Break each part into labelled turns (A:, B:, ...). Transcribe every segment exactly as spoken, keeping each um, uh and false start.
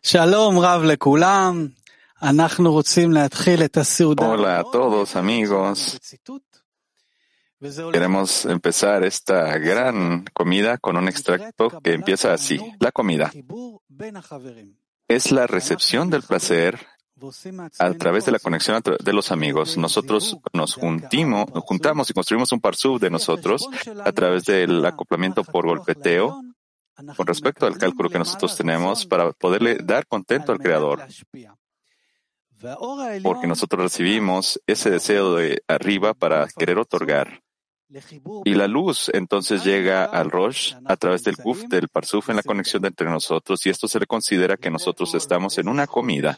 A: שלום רב לכולם, אנחנו רוצים להתחיל את הסעודה.
B: Hola a todos amigos. Queremos empezar esta gran comida con un extracto que empieza así. La comida es la recepción del placer a través de la conexión de los amigos. Nosotros nos juntimos, nos juntamos y construimos un parsub de nosotros a través del acoplamiento por golpeteo con respecto al cálculo que nosotros tenemos para poderle dar contento al Creador. Porque nosotros recibimos ese deseo de arriba para querer otorgar. Y la luz entonces llega al Rosh a través del Kuf, del Parsuf, en la conexión de entre nosotros, y esto se le considera que nosotros estamos en una comida.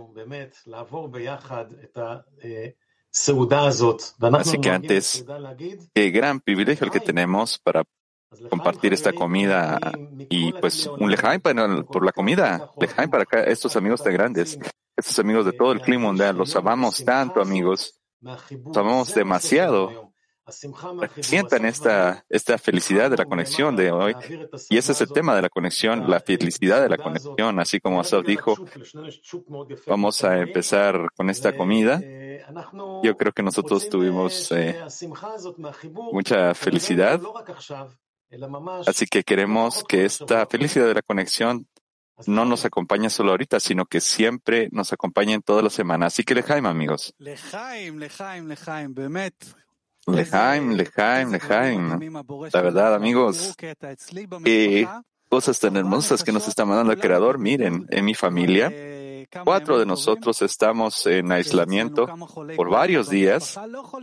B: Así que antes, qué gran privilegio el que tenemos para compartir esta comida y pues un lejaim por la comida, lejaim para acá, estos amigos tan grandes, estos amigos de todo el clima mundial, los amamos tanto, amigos, los amamos demasiado. Sientan esta, esta felicidad de la conexión de hoy, y ese es el tema de la conexión, la felicidad de la conexión, así como Asaf dijo, vamos a empezar con esta comida. Yo creo que nosotros tuvimos eh, mucha felicidad. Así que queremos que esta felicidad de la conexión no nos acompañe solo ahorita, sino que siempre nos acompañe en toda la semana. Así que lejaim, amigos. Lejaim, lejaim, lejaim. La verdad, amigos, qué cosas tan hermosas que nos está mandando el Creador. Miren, en mi familia, cuatro de nosotros estamos en aislamiento por varios días.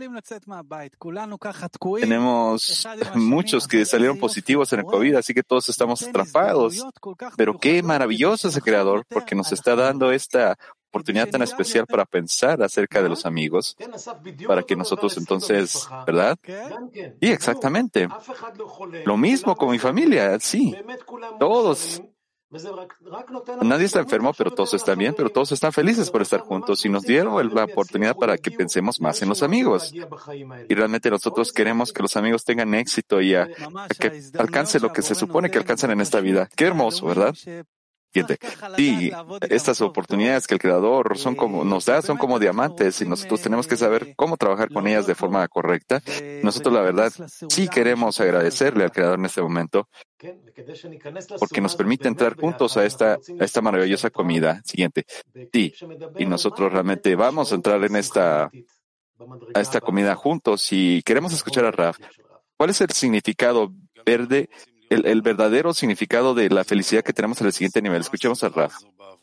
B: Tenemos muchos que salieron positivos en el COVID, así que todos estamos atrapados. Pero qué maravilloso es el Creador, porque nos está dando esta oportunidad tan especial para pensar acerca de los amigos, para que nosotros entonces, ¿verdad? Sí, exactamente. Lo mismo con mi familia, sí. Todos. Nadie está enfermo, pero todos están bien, pero todos están felices por estar juntos y nos dieron la oportunidad para que pensemos más en los amigos. Y realmente nosotros queremos que los amigos tengan éxito y a, a que alcancen lo que se supone que alcanzan en esta vida. Qué hermoso, ¿verdad? Sí, estas oportunidades que el Creador son como, nos da son como diamantes y nosotros tenemos que saber cómo trabajar con ellas de forma correcta. Nosotros, la verdad, sí queremos agradecerle al Creador en este momento porque nos permite entrar juntos a esta, a esta maravillosa comida. Siguiente. Sí, y nosotros realmente vamos a entrar en esta, a esta comida juntos y queremos escuchar a Raf. ¿Cuál es el significado verde? El, el verdadero significado de la felicidad que tenemos en el siguiente nivel. Escuchemos a Raf.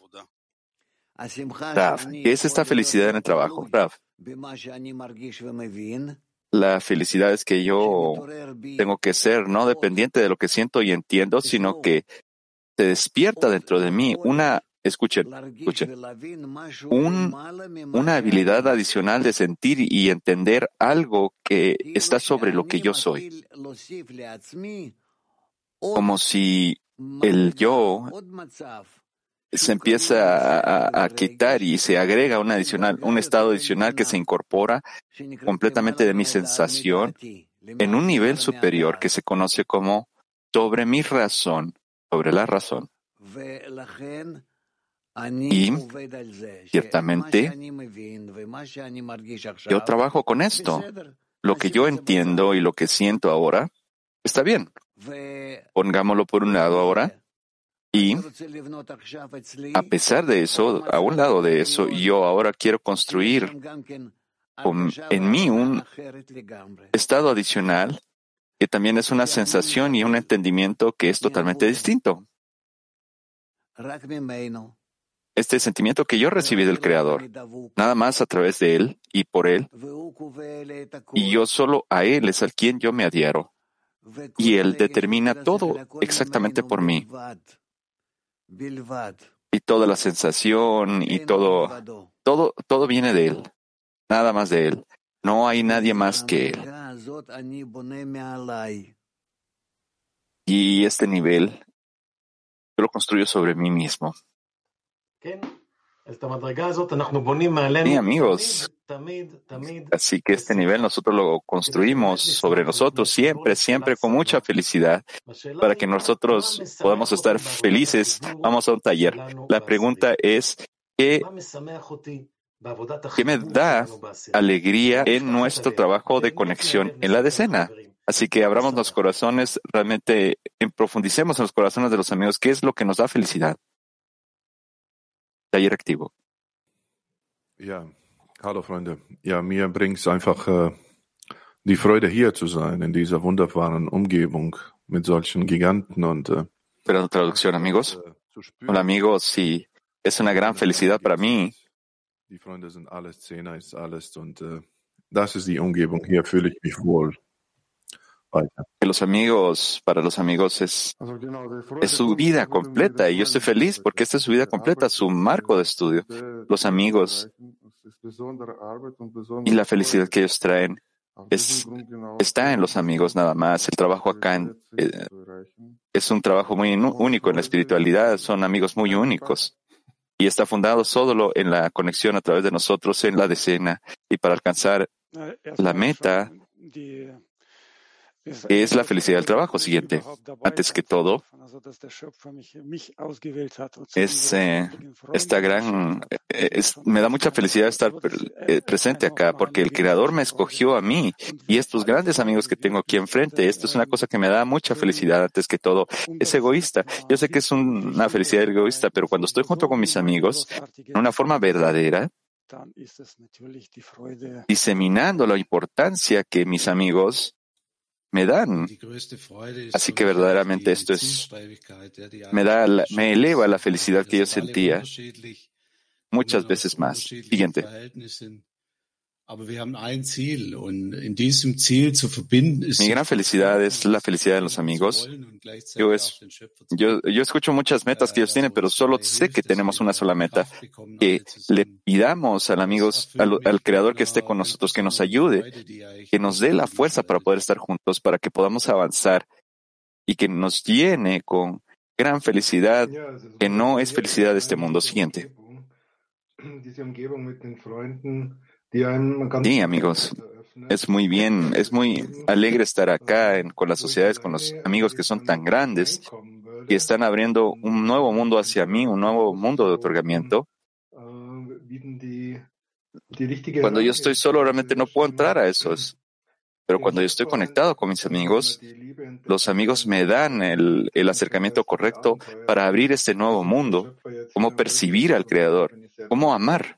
B: Raf, ¿qué es esta felicidad en el trabajo? Raf. La felicidad es que yo tengo que ser no dependiente de lo que siento y entiendo, sino que se despierta dentro de mí una, escuchen, escuchen, un, una habilidad adicional de sentir y entender algo que está sobre lo que yo soy. Como si el yo se empieza a, a, a quitar y se agrega un adicional, un estado adicional que se incorpora completamente de mi sensación en un nivel superior que se conoce como sobre mi razón, sobre la razón. Y ciertamente yo trabajo con esto. Lo que yo entiendo y lo que siento ahora está bien. Pongámoslo por un lado ahora. Y a pesar de eso, a un lado de eso, yo ahora quiero construir con, en mí un estado adicional que también es una sensación y un entendimiento que es totalmente distinto. Este sentimiento que yo recibí del Creador, nada más a través de Él y por Él, y yo solo a Él es al quien yo me adhiero. Y Él determina todo exactamente por mí. Y toda la sensación y todo, todo, todo viene de Él. Nada más de Él. No hay nadie más que Él. Y este nivel yo lo construyo sobre mí mismo. Sí, amigos. Así que este nivel nosotros lo construimos sobre nosotros siempre, siempre con mucha felicidad. Para que nosotros podamos estar felices, vamos a un taller. La pregunta es, ¿qué, qué me da alegría en nuestro trabajo de conexión en la decena? Así que abramos los corazones, realmente profundicemos en los corazones de los amigos. ¿Qué es lo que nos da felicidad? Taller activo.
C: Ja, hallo Freunde. Ja, mir bringt es einfach äh, die Freude hier zu sein, in dieser wunderbaren Umgebung mit solchen Giganten und äh,
B: Pero traducción, amigos. Hola, amigos. Sí, es una gran felicidad para mí.
C: Die Freunde sind alles, Zehner ist alles und äh, das ist die Umgebung. Hier fühle ich mich wohl. Weiter.
B: Que los amigos, para los amigos es, es su vida completa y yo estoy feliz porque esta es su vida completa, su marco de estudio. Los amigos y la felicidad que ellos traen es, está en los amigos nada más. El trabajo acá en, eh, es un trabajo muy único en la espiritualidad, son amigos muy únicos y está fundado solo en la conexión a través de nosotros en la decena y para alcanzar la meta es la felicidad del trabajo. Siguiente, antes que todo, es eh, esta gran, es, me da mucha felicidad estar eh, presente acá porque el Creador me escogió a mí y estos grandes amigos que tengo aquí enfrente. Esto es una cosa que me da mucha felicidad. Antes que todo, es egoísta. Yo sé que es un, una felicidad egoísta, pero cuando estoy junto con mis amigos, en una forma verdadera, diseminando la importancia que mis amigos me dan. Así que verdaderamente esto es, me da, la, me eleva la felicidad que yo sentía muchas veces más. Siguiente. Mi gran felicidad es la felicidad de los amigos. Yo, es, yo, yo escucho muchas metas que ellos tienen, pero solo sé que tenemos una sola meta. Que le pidamos al amigos, al, al Creador que esté con nosotros, que nos ayude, que nos dé la fuerza para poder estar juntos, para que podamos avanzar y que nos llene con gran felicidad, que no es felicidad de este mundo. Siguiente. Sí, amigos, es muy bien, es muy alegre estar acá en, con las sociedades, con los amigos que son tan grandes, que están abriendo un nuevo mundo hacia mí, un nuevo mundo de otorgamiento. Cuando yo estoy solo, realmente no puedo entrar a esos. Pero cuando yo estoy conectado con mis amigos, los amigos me dan el, el acercamiento correcto para abrir este nuevo mundo, cómo percibir al Creador, cómo amar.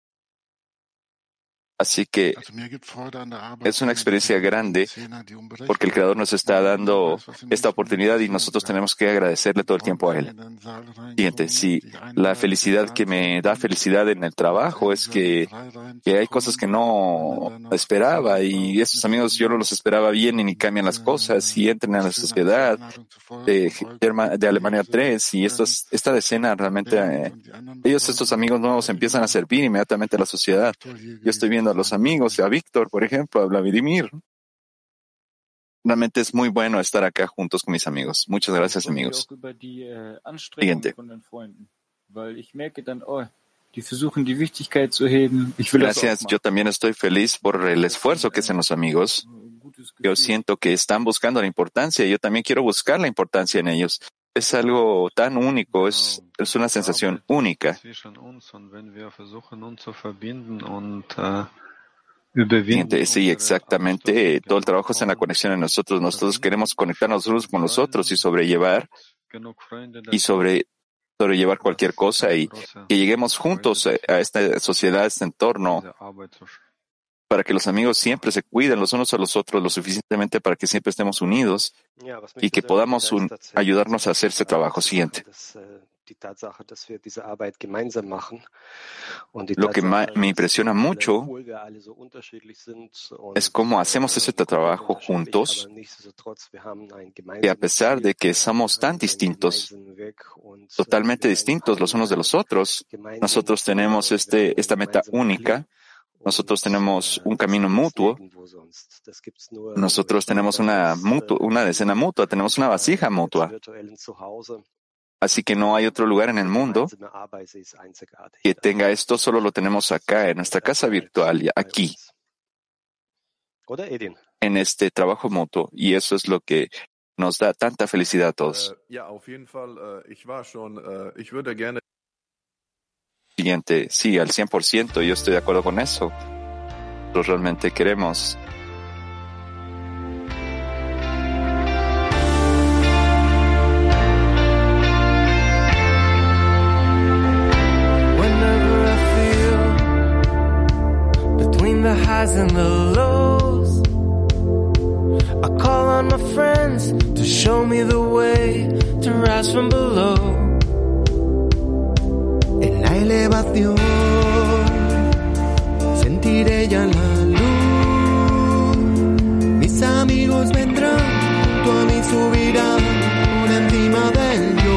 B: Así que es una experiencia grande porque el Creador nos está dando esta oportunidad y nosotros tenemos que agradecerle todo el tiempo a Él. Siguiente, si la felicidad que me da felicidad en el trabajo es que, que hay cosas que no esperaba y esos amigos yo no los esperaba bien y ni cambian las cosas y entran a la sociedad de, de Alemania tres y estos, esta decena realmente, eh, ellos, estos amigos nuevos empiezan a servir inmediatamente a la sociedad. Yo estoy viendo a los amigos, a Víctor, por ejemplo, a Vladimir. Realmente es muy bueno estar acá juntos con mis amigos. Muchas gracias, amigos. Siguiente. Gracias. Yo también estoy feliz por el esfuerzo que hacen los amigos. Yo siento que están buscando la importancia y yo también quiero buscar la importancia en ellos. Es algo tan único, es, es una sensación única. Sí, exactamente. Todo el trabajo está en la conexión en nosotros. Nosotros queremos conectarnos unos con los otros y sobrellevar y sobre, sobrellevar cualquier cosa y que lleguemos juntos a esta sociedad, a este entorno, para que los amigos siempre se cuiden los unos a los otros lo suficientemente para que siempre estemos unidos y que podamos un, ayudarnos a hacer este trabajo. Siguiente. Lo que me impresiona mucho es cómo hacemos este trabajo juntos, que a pesar de que somos tan distintos, totalmente distintos los unos de los otros, nosotros tenemos este, esta meta única. Nosotros tenemos un camino mutuo. Nosotros tenemos una, mutu- una decena mutua, tenemos una vasija mutua. Así que no hay otro lugar en el mundo que tenga esto, solo lo tenemos acá, en nuestra casa virtual, aquí, en este trabajo mutuo. Y eso es lo que nos da tanta felicidad a todos. Siguiente, sí, al cien por ciento, yo estoy de acuerdo con eso. Nosotros realmente queremos
D: the highs and the lows. I call on my friends to show me the way to rise from below. En la elevación sentiré ya la luz. Mis amigos vendrán, junto a mí subirán por encima del yo.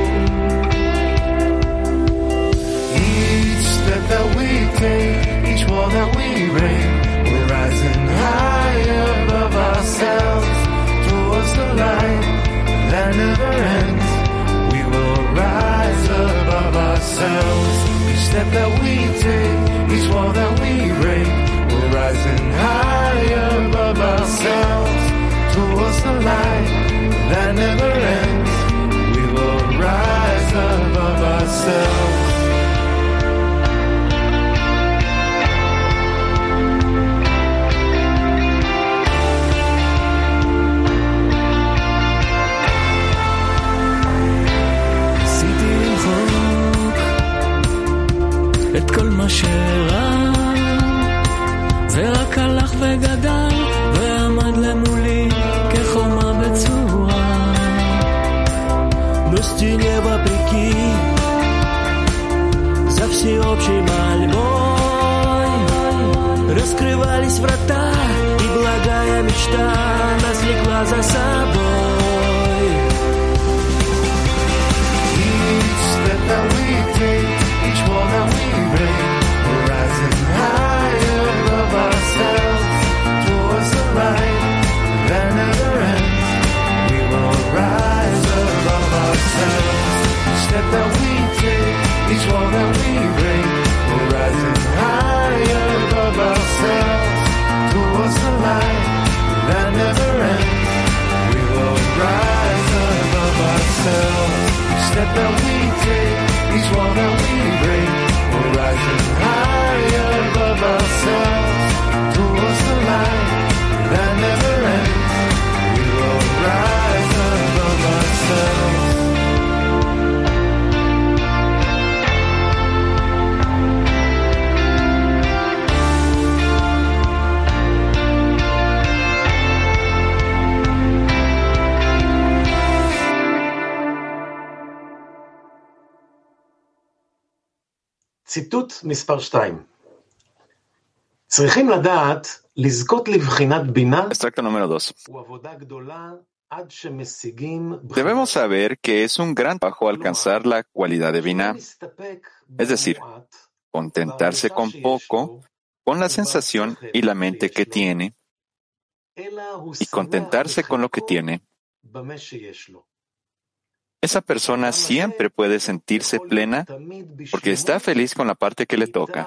D: Each step that we take, each wall that we break, we're rising high above ourselves, towards the light that never ends. We will rise above ourselves. Each step that we take, each wall that we break, we're rising high above ourselves, towards the light that never ends. We will rise above ourselves. את כל מה שרע זה רק הלך וגדל ועמד למולי כחומה בצורה. Достине вопреки за всеобщей мольбой раскрывались врата, и благая мечта нас влекла за собой. Each step that we take, each wall that we break, we're rising high above ourselves, towards the light that never ends. We will rise above ourselves. Each step that we take, each wall that we break, we're rising high above ourselves, towards the light that never ends. We will rise above ourselves. Each step that we take, each wall that we break, we're rising high above ourselves, towards the light that never ends. We will rise above ourselves. ציטוט מספר שתיים. צריכים לדעת לזכות לבחינת בינה
B: Extracto número dos.
D: הוא עבודה גדולה עד שמשיגים
B: Debemos saber que es un gran trabajo alcanzar la cualidad de Binah, es decir, contentarse con poco, con la sensación y la mente que tiene, y contentarse con lo que tiene. Esa persona siempre puede sentirse plena porque está feliz con la parte que le toca.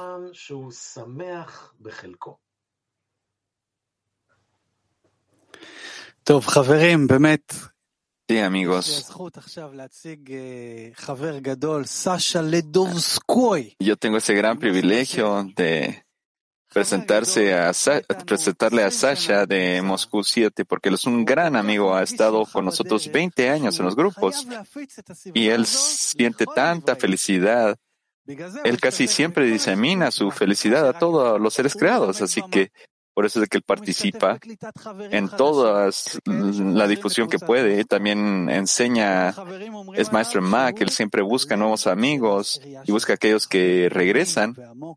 A: טוב, חברים, באמת.
B: Sí, amigos.
A: יש לי הזכות עכשיו להציג חבר גדול, סשה לדובסקוי.
B: Yo tengo ese gran privilegio de presentarse a Sa- presentarle a Sasha de Moscú siete, porque él es un gran amigo, ha estado con nosotros veinte años en los grupos y él siente tanta felicidad. Él casi siempre disemina su felicidad a todos los seres creados, así que por eso es que él participa en toda la difusión que puede. También enseña, es maestro en Mac, él siempre busca nuevos amigos y busca aquellos que regresan.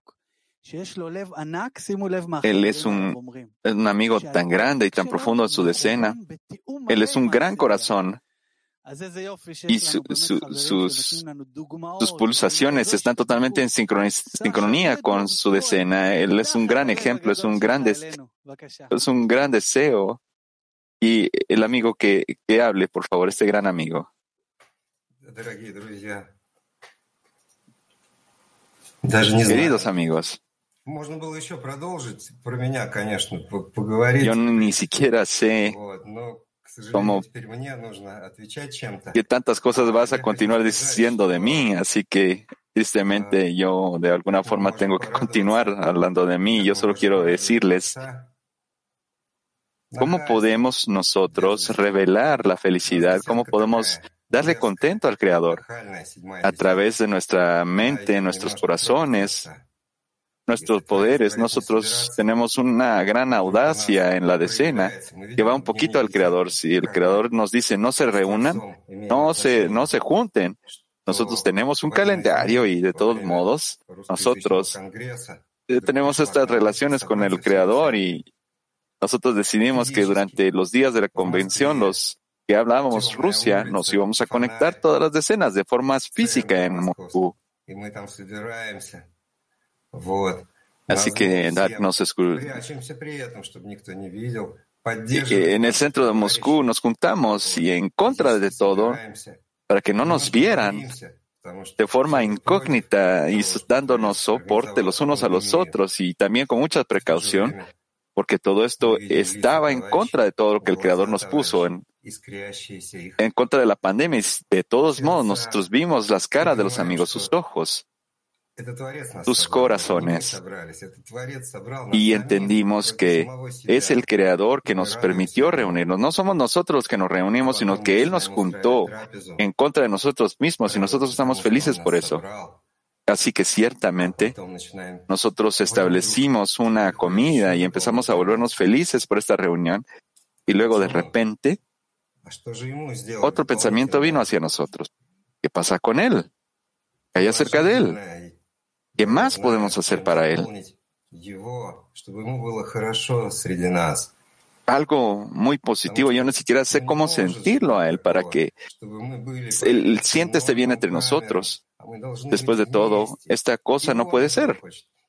B: Él es un, es un amigo tan grande y tan profundo en su decena. Él es un gran corazón y su, su, sus, sus pulsaciones están totalmente en sincronía con su decena. Él es un gran ejemplo, es un gran, des, es un gran deseo. Y el amigo que, que hable, por favor, este gran amigo. Queridos amigos, yo ni siquiera sé cómo, qué tantas cosas vas a continuar diciendo de mí, así que tristemente yo de alguna forma tengo que continuar hablando de mí. Yo solo quiero decirles cómo podemos nosotros revelar la felicidad, cómo podemos darle contento al Creador a través de nuestra mente, nuestros corazones, nuestros poderes. Nosotros tenemos una gran audacia en la decena que va un poquito al Creador. Si el Creador nos dice no se reúnan, no se, no se junten. Nosotros tenemos un calendario y de todos modos nosotros tenemos estas relaciones con el Creador y nosotros decidimos que durante los días de la convención, los que hablábamos Rusia, nos íbamos a conectar todas las decenas de forma física en Moscú. Así que nos en el centro de Moscú nos juntamos y en contra de todo, para que no nos vieran de forma incógnita y dándonos soporte los unos a los otros y también con mucha precaución, porque todo esto estaba en contra de todo lo que el Creador nos puso, en, en contra de la pandemia. De todos modos, nosotros vimos las caras de los amigos, sus ojos, sus corazones, y entendimos que es el Creador que nos permitió reunirnos. No somos nosotros los que nos reunimos, sino que Él nos juntó en contra de nosotros mismos y nosotros estamos felices por eso. Así que ciertamente nosotros establecimos una comida y empezamos a volvernos felices por esta reunión y luego de repente otro pensamiento vino hacia nosotros. ¿Qué pasa con Él? ¿Qué hay acerca de Él? ¿Qué más podemos hacer para Él? Algo muy positivo. Yo ni siquiera sé cómo sentirlo a Él para que Él siente este bien entre nosotros. Después de todo, esta cosa no puede ser.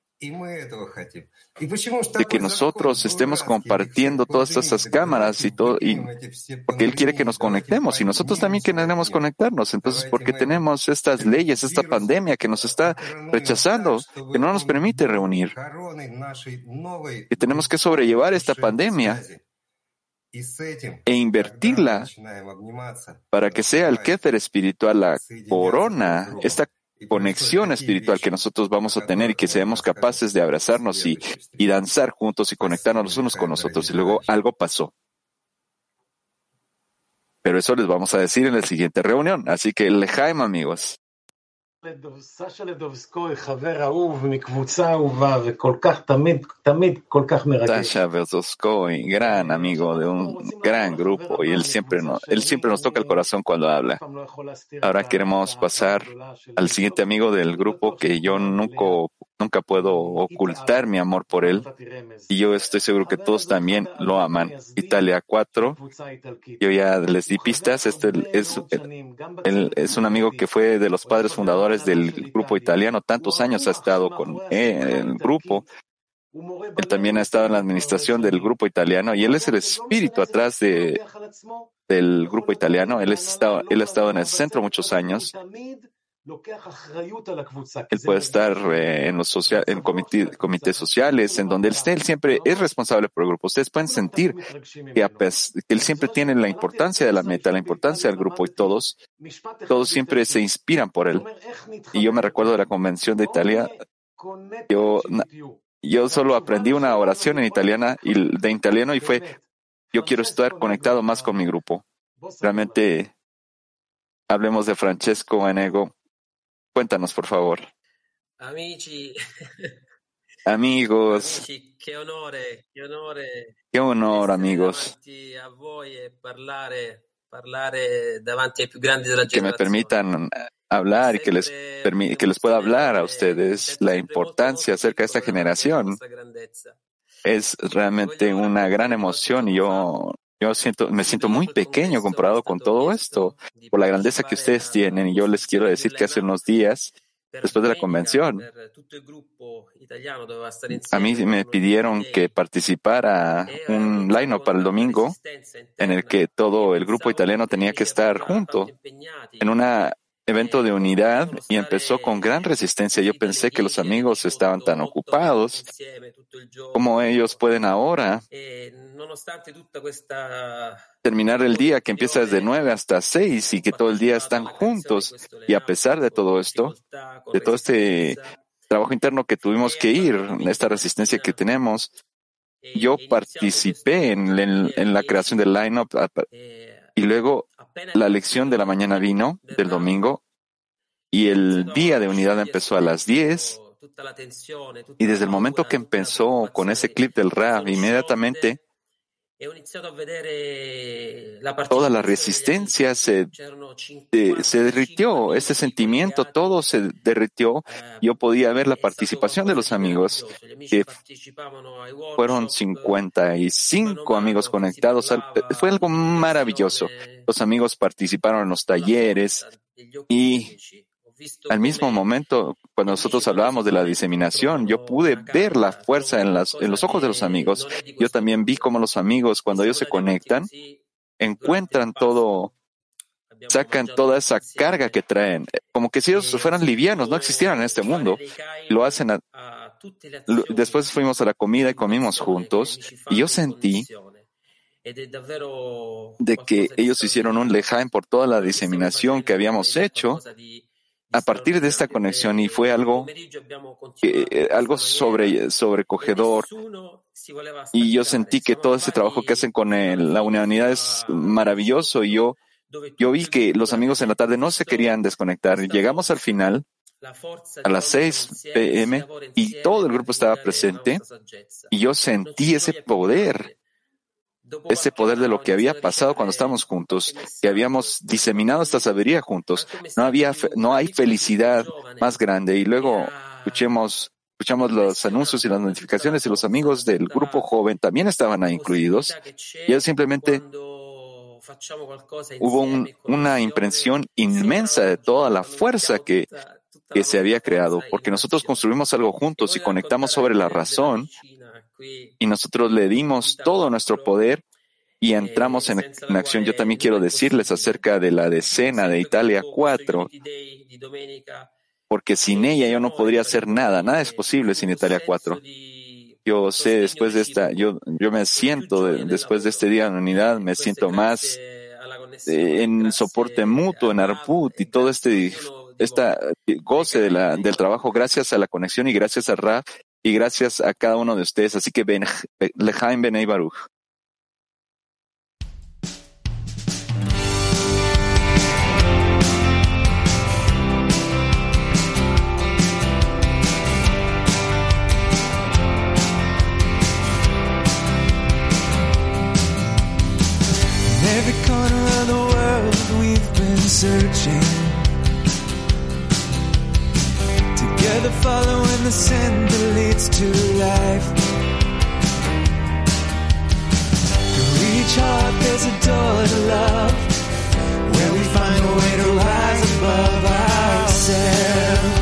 B: De que nosotros estemos compartiendo todas estas cámaras y todo, y porque Él quiere que nos conectemos y nosotros también queremos conectarnos. Entonces, porque tenemos estas leyes, esta pandemia que nos está rechazando, que no nos permite reunir, y tenemos que sobrellevar esta pandemia e invertirla para que sea el kéter espiritual, la corona, esta conexión espiritual que nosotros vamos a tener y que seamos capaces de abrazarnos y, y danzar juntos y conectarnos los unos con los otros. Y luego algo pasó. Pero eso les vamos a decir en la siguiente reunión. Así que lejaim, amigos.
E: Sasha Verdoscoy,
B: gran amigo de un gran grupo, y él siempre, nos, él siempre nos toca el corazón cuando habla. Ahora queremos pasar al siguiente amigo del grupo que yo nunca, nunca puedo ocultar mi amor por él, y yo estoy seguro que todos también lo aman. Italia cuatro, yo ya les di pistas. Este es, él es un amigo que fue de los padres fundadores del grupo italiano, tantos años ha estado con eh, el grupo. Él también ha estado en la administración del grupo italiano y él es el espíritu atrás de, del grupo italiano. Él, es estado, él ha estado en el centro muchos años. Él puede estar eh, en los social, en comité, comités sociales, en donde él esté. Él siempre es responsable por el grupo. Ustedes pueden sentir que, a pes- que él siempre tiene la importancia de la meta, la importancia del grupo, y todos, todos siempre se inspiran por él. Y yo me recuerdo de la convención de Italia. Yo, yo solo aprendí una oración en italiana y de italiano y fue: yo quiero estar conectado más con mi grupo. Realmente, hablemos de Francesco Vanego. Cuéntanos, por favor.
F: Amici.
B: Amigos.
F: Amici, che onore, che onore.
B: Qué honor, amigos.
F: A voi e parlare, parlare davanti ai più grandi della
B: que me
F: generazione.
B: permitan hablar y que les, permi- que les pueda hablar a ustedes la importancia acerca de esta generación. Es realmente una gran emoción y yo, yo siento, me siento muy pequeño comparado con todo esto, por la grandeza que ustedes tienen. Y yo les quiero decir que hace unos días, después de la convención, a mí me pidieron que participara un line-up para el domingo en el que todo el grupo italiano tenía que estar junto en una evento de unidad y empezó con gran resistencia. Yo pensé que los amigos estaban tan ocupados. ¿Cómo ellos pueden ahora terminar el día que empieza desde nueve hasta seis y que todo el día están juntos? Y a pesar de todo esto, de todo este trabajo interno que tuvimos que ir, esta resistencia que tenemos, yo participé en, en, en la creación del line-up y luego la lección de la mañana vino, del domingo, y el día de unidad empezó a las diez, y desde el momento que empezó con ese clip del rap, inmediatamente toda la resistencia se, de, se derritió, ese sentimiento, todo se derritió. Yo podía ver la participación de los amigos, que fueron cincuenta y cinco amigos conectados. Fue algo maravilloso. Los amigos participaron en los talleres y al mismo momento, cuando nosotros hablábamos de la diseminación, yo pude ver la fuerza en, las, en los ojos de los amigos. Yo también vi cómo los amigos, cuando ellos se conectan, encuentran todo, sacan toda esa carga que traen, como que si ellos fueran livianos, no existieran en este mundo. Lo hacen. A, después fuimos a la comida y comimos juntos, y yo sentí de que ellos hicieron un lejaim por toda la diseminación que habíamos hecho a partir de esta conexión, y fue algo eh, algo sobre, sobrecogedor, y yo sentí que todo ese trabajo que hacen con el, la unidad es maravilloso, y yo, yo vi que los amigos en la tarde no se querían desconectar. Llegamos al final a las seis p m y todo el grupo estaba presente, y yo sentí ese poder ese poder de lo que había pasado cuando estábamos juntos, que habíamos diseminado esta sabiduría juntos. No había, no hay felicidad más grande. Y luego escuchemos, escuchamos los anuncios y las notificaciones, y los amigos del grupo joven también estaban ahí incluidos. Y ellos simplemente hubo un, una impresión inmensa de toda la fuerza que, que se había creado, porque nosotros construimos algo juntos y conectamos sobre la razón. Y nosotros le dimos todo nuestro poder y entramos en, en acción. Yo también quiero decirles acerca de la decena de Italia cuatro, porque sin ella yo no podría hacer nada. Nada es posible sin Italia cuatro. Yo sé, después de esta, yo, yo me siento, de, después de este día de unidad, me siento más eh, en soporte mutuo, en Arput, y todo este esta goce de la, del trabajo gracias a la conexión y gracias a Ra. Y gracias a cada uno de ustedes. Así que ben, Lejaim Benei Baruch.
D: In every corner of the world we've been searching, together following the sin that leads to life. Through each heart there's a door to love, where we find a way to rise above ourselves.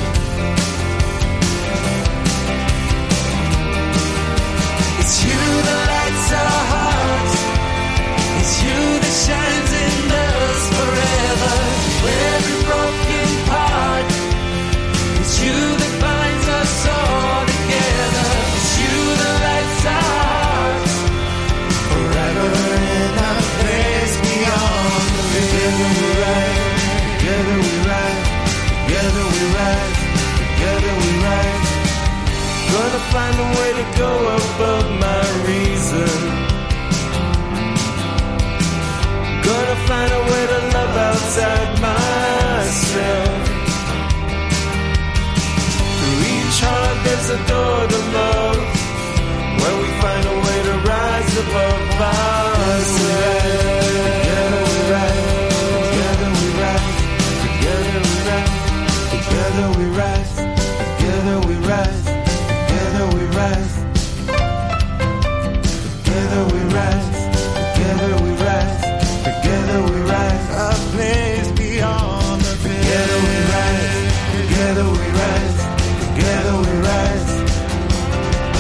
D: It's you that lights our hearts, it's you that shines in us forever. Every broken part, it's you that binds us all together. It's you that lights our hearts forever in a place beyond the veil. Together we rise, together we rise, together we rise, together we rise. Gonna find a way to go above my reason. Gonna find a way to love outside myself. There's a door to love, where we find a way to rise above ourselves. Together we rise, together we rise, together we rise, together we rise, together we rise, together we rise, together we rise, together we rise, together we rise, a place beyond the veil. Together we rise, together we rise. Together we rise,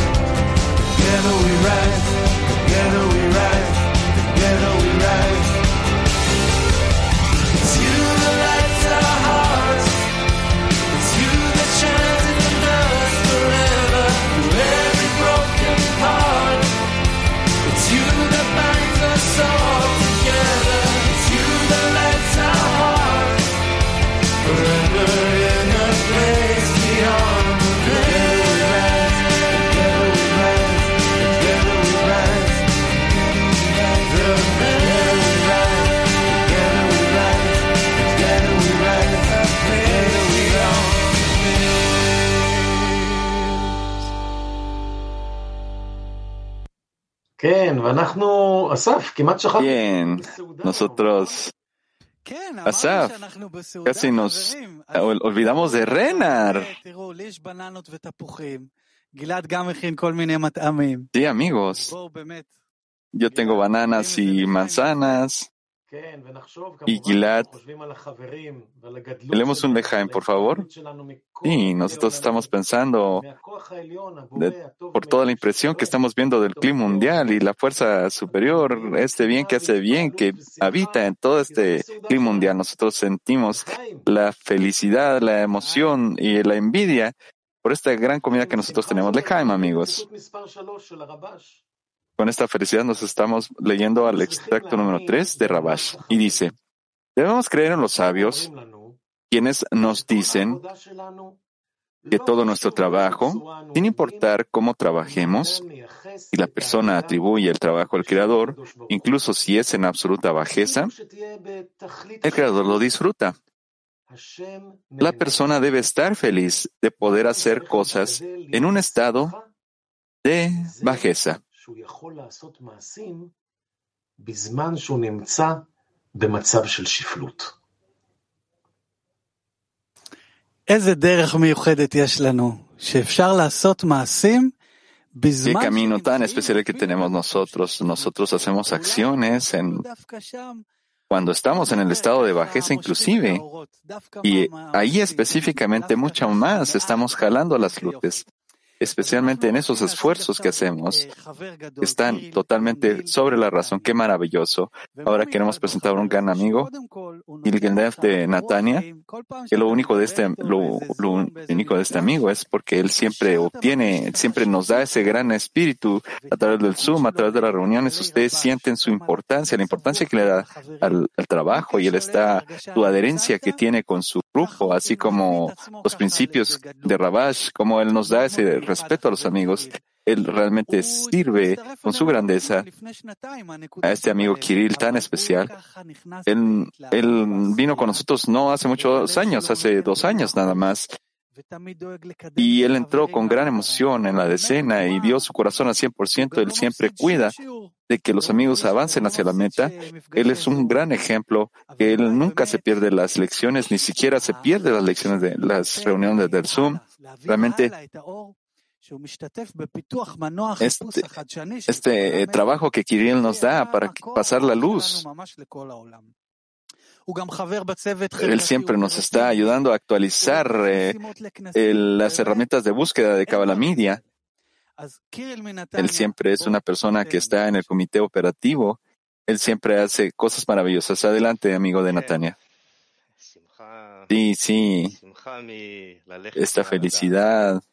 B: Bien, nosotros, Asaf, casi nos ol- olvidamos de Renar. Sí, amigos, yo tengo bananas y manzanas. Y Gilad, leemos un lejaim, por favor. Sí, nosotros estamos pensando de- por toda la impresión que estamos viendo del clima mundial y la fuerza superior, este bien que hace bien, que habita en todo este clima mundial. Nosotros sentimos la felicidad, la emoción y la envidia por esta gran comida que nosotros tenemos. Lejaim, amigos. Con esta felicidad nos estamos leyendo al extracto número tres de Rabash y dice: debemos creer en los sabios, quienes nos dicen que todo nuestro trabajo, sin importar cómo trabajemos, si la persona atribuye el trabajo al Creador, incluso si es en absoluta bajeza, el Creador lo disfruta. La persona debe estar feliz de poder hacer cosas en un estado de bajeza.
A: איזה דרך מיוחדת יש לנו, שאפשר לעשות מעשים
B: Qué
A: בזמן
B: camino tan especial el que
A: שנמצאים
B: tenemos nosotros. Nosotros hacemos acciones en,
A: דווקא שם,
B: cuando estamos en el estado de bajeza inclusive. Y ahí específicamente mucho más estamos jalando las luces, especialmente en esos esfuerzos que hacemos, que están totalmente sobre la razón. Qué maravilloso. Ahora queremos presentar a un gran amigo, Gilgenef de Natania, que lo único de este, lo, lo único de este amigo es porque él siempre obtiene, siempre nos da ese gran espíritu a través del Zoom, a través de las reuniones. Ustedes sienten su importancia, la importancia que le da al, al trabajo, y él está, su adherencia que tiene con su grupo, así como los principios de Rabash, como él nos da ese respeto a los amigos. Él realmente sirve con su grandeza a este amigo Kirill tan especial. Él, él vino con nosotros no hace muchos años, hace dos años nada más. Y él entró con gran emoción en la decena y dio su corazón al cien por ciento. Él siempre cuida de que los amigos avancen hacia la meta. Él es un gran ejemplo, que él nunca se pierde las lecciones, ni siquiera se pierde las lecciones de las reuniones del Zoom. Realmente, este, este eh, trabajo que Kirill nos da para pasar la luz, él siempre nos está ayudando a actualizar eh, el, las herramientas de búsqueda de Kabbalah Media. Él siempre es una persona que está en el comité operativo. Él siempre hace cosas maravillosas. Adelante, amigo de Natania. Sí, sí, esta felicidad,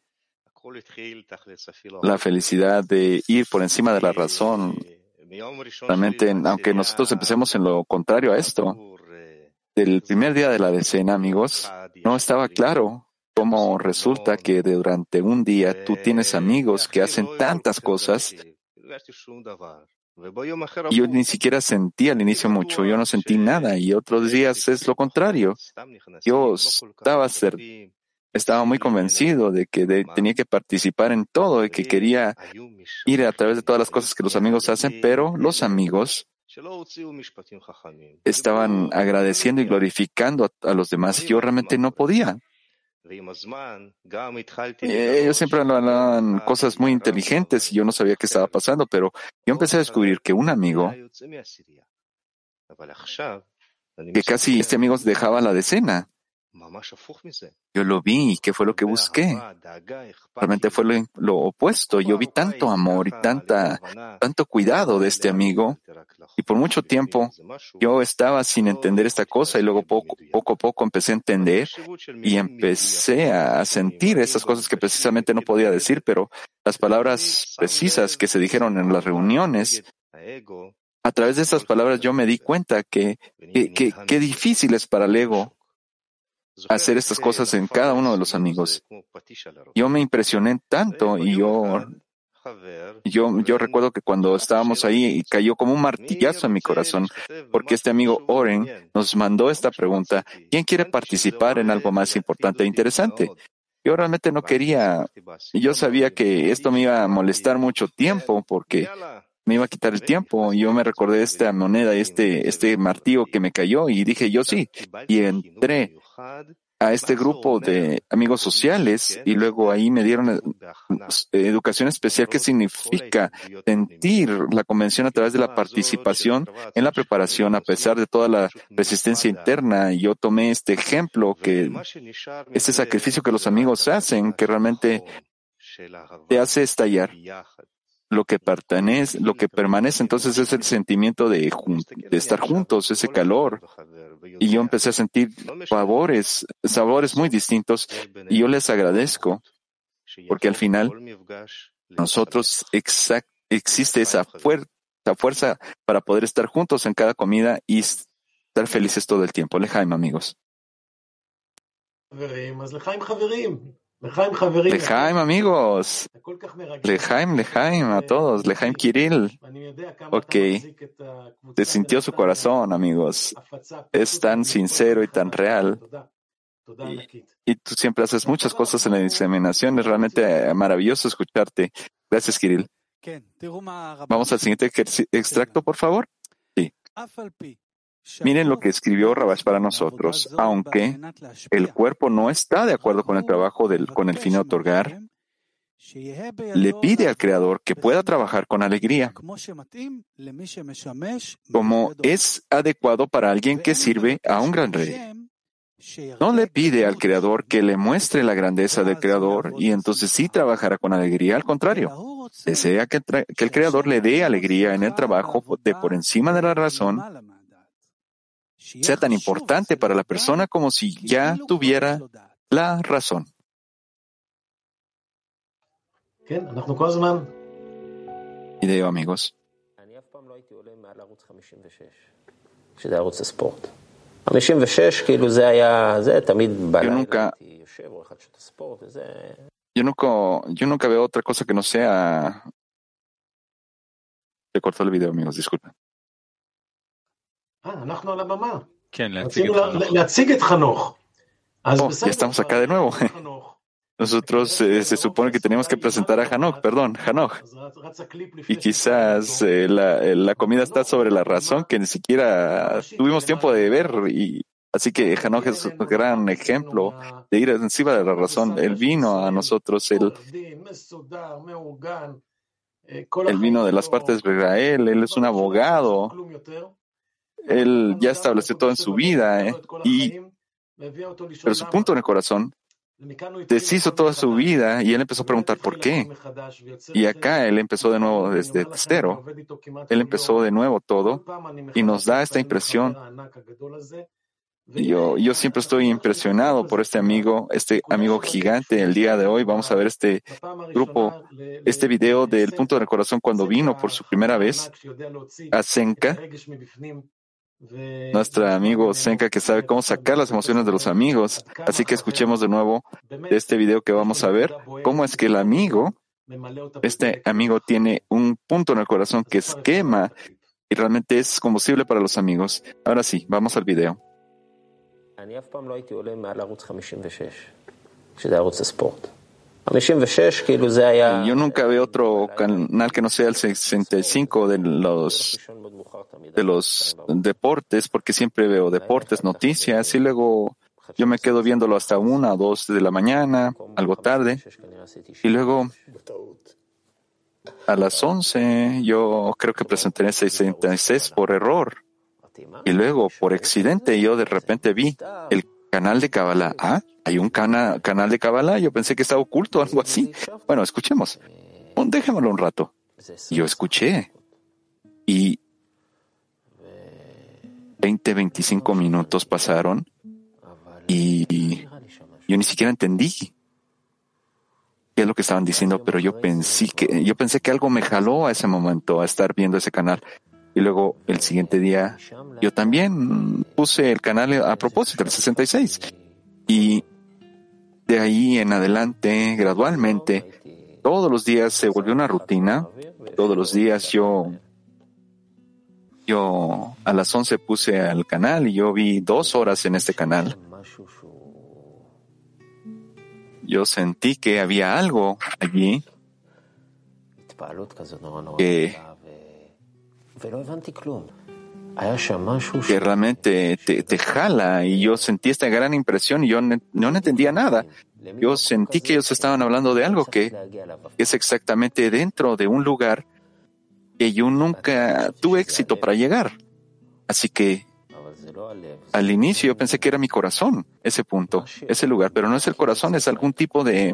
B: la felicidad de ir por encima de la razón. Realmente, aunque nosotros empecemos en lo contrario a esto, del primer día de la decena, amigos, no estaba claro cómo resulta que durante un día tú tienes amigos que hacen tantas cosas. Y yo ni siquiera sentí al inicio mucho, yo no sentí nada, y otros días es lo contrario. Yo estaba, ser, estaba muy convencido de que de, tenía que participar en todo y que quería ir a través de todas las cosas que los amigos hacen, pero los amigos estaban agradeciendo y glorificando a, a los demás, y yo realmente no podía. Eh, ellos siempre hablaban cosas muy inteligentes y yo no sabía qué estaba pasando, pero yo empecé a descubrir que un amigo, que casi este amigo dejaba la decena. Yo lo vi, y ¿qué fue lo que busqué? Realmente fue lo, lo opuesto. Yo vi tanto amor y tanta, tanto cuidado de este amigo, y por mucho tiempo yo estaba sin entender esta cosa, y luego poco, poco a poco empecé a entender y empecé a sentir esas cosas que precisamente no podía decir, pero las palabras precisas que se dijeron en las reuniones, a través de esas palabras yo me di cuenta que que, que, que difícil es para el ego hacer estas cosas en cada uno de los amigos. Yo me impresioné tanto, y yo, yo, yo recuerdo que cuando estábamos ahí cayó como un martillazo en mi corazón, porque este amigo Oren nos mandó esta pregunta: ¿quién quiere participar en algo más importante e interesante? Yo realmente no quería, y yo sabía que esto me iba a molestar mucho tiempo, porque me iba a quitar el tiempo. Yo me recordé de esta moneda, este, este martillo que me cayó y dije yo sí. Y entré a este grupo de amigos sociales y luego ahí me dieron eh, educación especial, que significa sentir la convención a través de la participación en la preparación a pesar de toda la resistencia interna. Y yo tomé este ejemplo, que este sacrificio que los amigos hacen, que realmente te hace estallar. Lo que pertenece, lo que permanece entonces es el sentimiento de, jun- de estar juntos, ese calor. Y yo empecé a sentir sabores, sabores muy distintos, y yo les agradezco, porque al final nosotros exact, existe esa, fuer- esa fuerza para poder estar juntos en cada comida y estar felices todo el tiempo. Lejaim, amigos.
E: חברים, אז לחיים חברים. לחיים חברים.
B: Lejaim, amigos.
E: זה כל כך מרגש.
B: Lejaim, Lejaim, a todos. Lejaim Kirill.
E: ואני יודע כמה
B: Ok.
E: אתה מחזיק את הקבוצה.
B: Se sintió su corazón, amigos.
E: הפצה
B: Es tan sincero y tan real.
E: תודה. תודה
B: Y,
E: ענקית.
B: y tú siempre haces muchas cosas en la diseminación. Es realmente maravilloso escucharte. Gracias, Kirill.
A: כן, תראו מה הרב...
B: Vamos al siguiente ejerci- extracto, por favor.
A: אף על פי
B: Miren lo que escribió Rabash para nosotros. Aunque el cuerpo no está de acuerdo con el trabajo del, con el fin de otorgar, le pide al Creador que pueda trabajar con alegría, como es adecuado para alguien que sirve a un gran rey. No le pide al Creador que le muestre la grandeza del Creador y entonces sí trabajará con alegría. Al contrario, desea que, tra- que el Creador le dé alegría en el trabajo de por encima de la razón, sea tan importante para la persona como si ya tuviera la razón.
E: כן, אנחנו כל הזמן.
B: Video, amigos.
F: אני אף פעם לא הייתי עולה מעל ערוץ חמישים ושש, שזה ערוץ הספורט. חמישים ושש, כאילו זה היה, זה תמיד בלילה, הייתי יושב או אחד שעות הספורט, וזה...
B: Yo nunca, yo nunca veo otra cosa que no sea... Se cortó el video, amigos, disculpen.
E: אה, אנחנו על הבמה.
G: כן, להציג את
E: רצינו
G: חנוך.
E: לה- להציג את חנוך. אז
B: Oh,
E: בסדר,
B: ya estamos acá de nuevo.
E: חנוך.
B: Nosotros eh, se supone que teníamos que presentar a Hanok, perdón, Hanok.
E: אז רץ- רץ הקליפ לפני
B: Y quizás eh, la, eh, la comida está sobre la razón que ni siquiera tuvimos tiempo de ver. Y así que Hanok es un gran ejemplo de ir encima de la razón. Él vino a nosotros, él,
E: עורך-דין, מסודר, מאורגן.
B: él vino de las partes de Israel, él es un abogado, él ya estableció todo en su vida, eh, y, pero su punto en el corazón deshizo toda su vida y él empezó a preguntar por qué. Y acá él empezó de nuevo desde cero. Él empezó de nuevo todo y nos da esta impresión. Yo, yo siempre estoy impresionado por este amigo, este amigo gigante. El día de hoy vamos a ver este grupo, este video del punto del corazón cuando vino por su primera vez a Senka, nuestro amigo Senka, que sabe cómo sacar las emociones de los amigos. Así que escuchemos de nuevo de este video que vamos a ver cómo es que el amigo, este amigo tiene un punto en el corazón que es quema y realmente es combustible para los amigos. Ahora sí, vamos al video.
F: אני אף פעם לא הייתי עולה מעל ערוץ חמישים ושש, שזה ערוץ הספורט. חמישים ושש, כאילו זה היה...
B: Yo nunca veo otro canal que no sea el sesenta y cinco de los, de los deportes, porque siempre veo deportes, noticias, y luego yo me quedo viéndolo hasta una o dos de la mañana, algo tarde, y luego a las once yo creo que presenté sesenta y seis por error. Y luego, por accidente, yo de repente vi el canal de Kabbalah. Ah, hay un cana, canal de Kabbalah. Yo pensé que estaba oculto o algo así. Bueno, escuchemos. Oh, déjemelo un rato. Yo escuché. Y veinte, veinticinco minutos pasaron y yo ni siquiera entendí qué es lo que estaban diciendo, pero yo pensé que, yo pensé que algo me jaló a ese momento a estar viendo ese canal. Y luego el siguiente día yo también puse el canal a propósito, el sesenta y seis. Y de ahí en adelante, gradualmente, todos los días se volvió una rutina. Todos los días yo, yo a las once puse al canal y yo vi dos horas en este canal. Yo sentí que había algo allí que que realmente te, te jala, y yo sentí esta gran impresión y yo no, no entendía nada. Yo sentí que ellos estaban hablando de algo que es exactamente dentro de un lugar que yo nunca tuve éxito para llegar. Así que al inicio yo pensé que era mi corazón, ese punto, ese lugar, pero no es el corazón, es algún tipo de,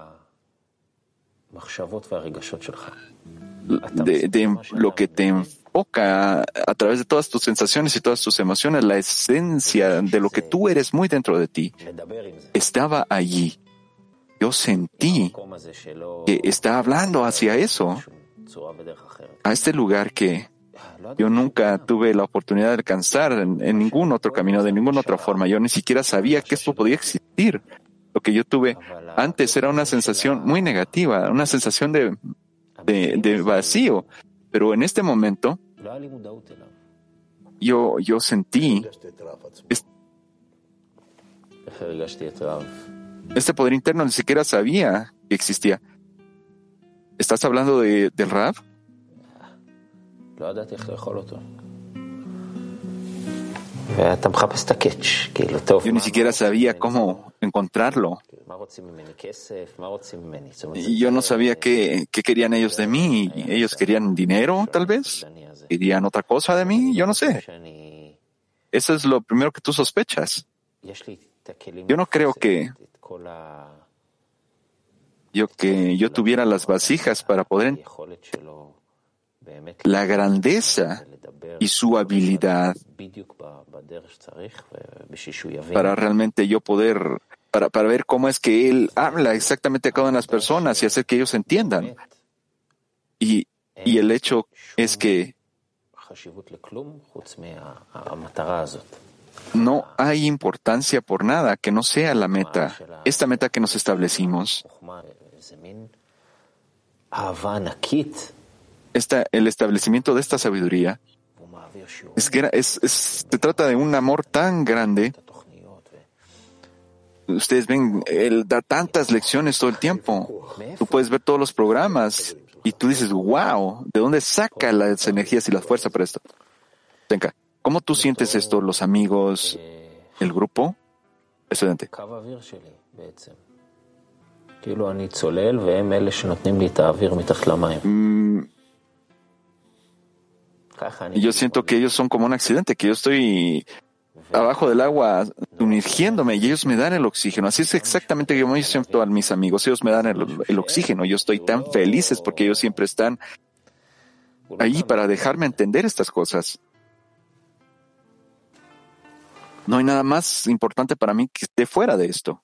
B: de, de lo que te enfoca a través de todas tus sensaciones y todas tus emociones. La esencia de lo que tú eres muy dentro de ti estaba allí. Yo sentí que estaba hablando hacia eso, a este lugar que yo nunca tuve la oportunidad de alcanzar en, en ningún otro camino, de ninguna otra forma. Yo ni siquiera sabía que esto podía existir. Lo que yo tuve antes era una sensación muy negativa, una sensación de, de, de vacío. Pero en este momento, yo, yo sentí este poder interno, ni siquiera sabía que existía. ¿Estás hablando de, del Rav? Yo ni siquiera sabía cómo encontrarlo. Y yo no sabía qué, qué querían ellos de mí. Ellos querían dinero, tal vez. ¿Querían otra cosa de mí? Yo no sé. Eso es lo primero que tú sospechas. Yo no creo que yo que yo tuviera las vasijas para poder la grandeza y su habilidad para realmente yo poder para, para ver cómo es que él habla exactamente a cada una de las personas y hacer que ellos entiendan. Y, y el hecho es que no hay importancia por nada que no sea la meta, esta meta que nos establecimos. Esta, el establecimiento de esta sabiduría es que es, es, se trata de un amor tan grande. Ustedes ven, él da tantas lecciones todo el tiempo. Tú puedes ver todos los programas y tú dices, wow, ¿de dónde saca las energías y la fuerza para esto? Tenka, ¿cómo tú sientes esto, los amigos, el grupo? Estudiante. Mm, yo siento que ellos son como un accidente, que yo estoy abajo del agua sumergiéndome y ellos me dan el oxígeno. Así es exactamente como yo siento a mis amigos. Ellos me dan el, el oxígeno. Yo estoy tan felices porque ellos siempre están ahí para dejarme entender estas cosas. No hay nada más importante para mí que esté fuera de esto.